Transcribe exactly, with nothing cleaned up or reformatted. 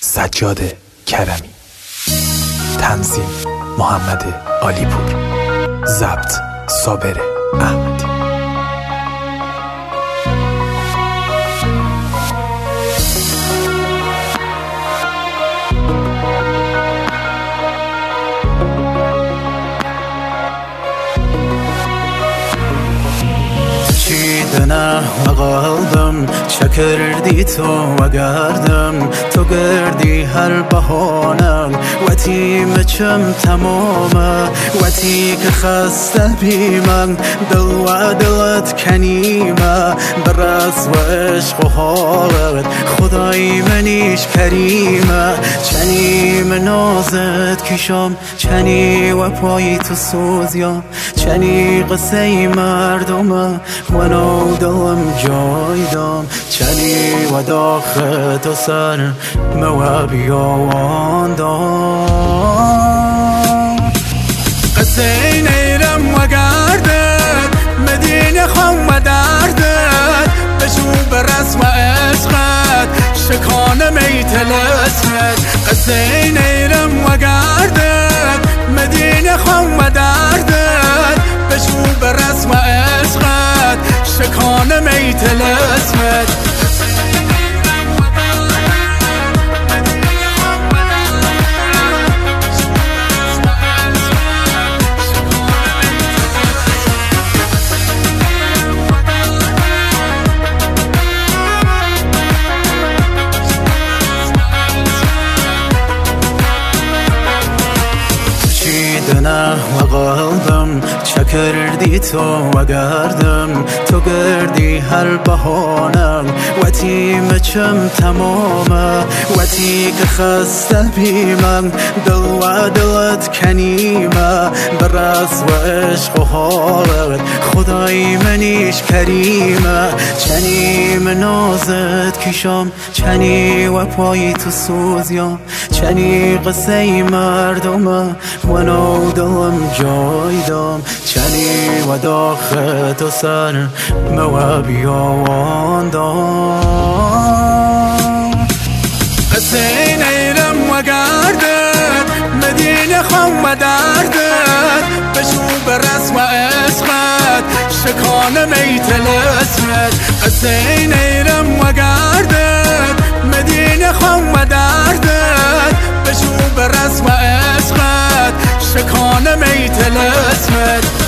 سجاد کرمی. تنظیم محمد عالیپور. ضبط صابر احمدی. چیدنه مقالدم چکردی تو و گردم تو گردی هر بهانم وتی مچم تمامه وتی که خسته بیمم دل و دلت کنیمه برس و عشق و حالت خدای منیش کریمه چنی منازت کشم چنی و پای تو سوزیم چنی قصه مردمه منو دلم جای دام چنی و داخل تو سر مو بیاوان دام قصه نیرم و گردد مدینه خم و دردد بشو برس و عشقت شکانه میتلسمت قصه نیرم و گردد مدینه خم و دردد بشو برس و عشقت شکانه میتلسمت دنه و قلبم چکردی تو و گردم تو گردی هر بهانم وتی مچم تمامه وتی که خسته بیمم دل و دلت کنیمه برس و عشق و حالت خدای منیش کریمه چنی منازت کشم چنی و پای تو سوزیم چنی قصه مردمه منو دلم جای دام چنی و داخل تو سر مو بیاوان دام قصه نیرم و گردد مدینه خم و دردد بشو برس و عشقت شکانه میتلسمت قصه نیرم و گردد مدینه خم و دردد بشو برس و عشقت شکانه میتلسمت